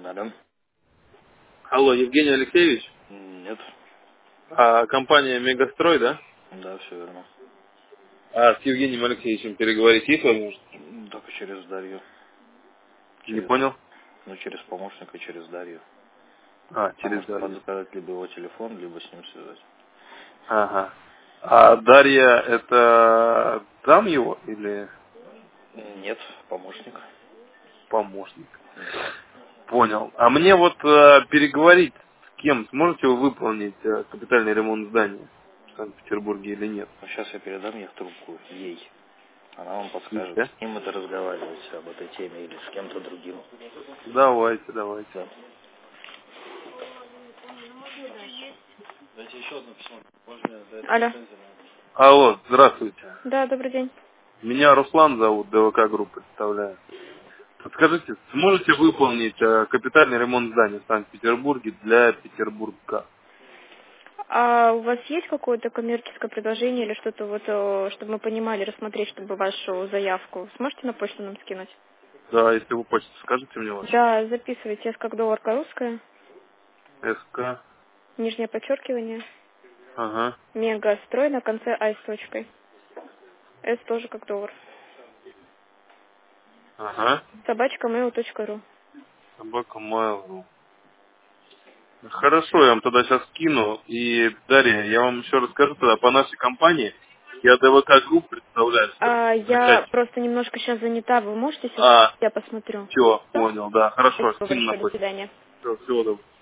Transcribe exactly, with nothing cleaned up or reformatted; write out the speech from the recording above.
Да. Алло, Евгений Алексеевич? Нет. А, компания Мегастрой, да? Да, все верно. А с Евгением Алексеевичем переговорить есть возможность? Только через Дарью. Не Через, понял? ну, через помощника, через Дарью. А, А через можно Дарью. подсказать либо его телефон, либо с ним связать. Ага. А Дарья это дам его или Нет, помощник. помощник? Да. Понял. А мне вот э, переговорить с кем? Сможете вы выполнить э, капитальный ремонт здания в Санкт-Петербурге или нет? Ну, сейчас я передам ей трубку, ей. Она вам Есть, подскажет, да? с кем это разговаривать об этой теме или с кем-то другим. Давайте, давайте. Да. Дайте еще одно письмо. Можно до этого Алло. цензора? Алло, здравствуйте. Да, добрый день. Меня Руслан зовут, ДВК групп представляю. Подскажите, сможете выполнить э, капитальный ремонт здания в Санкт-Петербурге для Петербурга? А у вас есть какое-то коммерческое предложение или что-то вот, э, чтобы мы понимали, рассмотреть, чтобы вашу заявку? Сможете на почту нам скинуть? Да, если вы почту скажете мне вашу. Да, записывайте. С как долларка русская, СК. нижнее подчеркивание, Ага. мегастрой на конце а с точкой. С тоже как доллар. Ага. Собачка mail точка ру. Собака Mail. Хорошо, я вам тогда сейчас скину. И, Дарья, я вам еще расскажу тогда по нашей компании. Я ДВК групп представляю. А, я просто немножко сейчас занята. Вы можете сейчас? А, Я посмотрю. все, Всё? понял, да. Хорошо, Спасибо скину на большое. До почту. свидания. Все, всего доброго.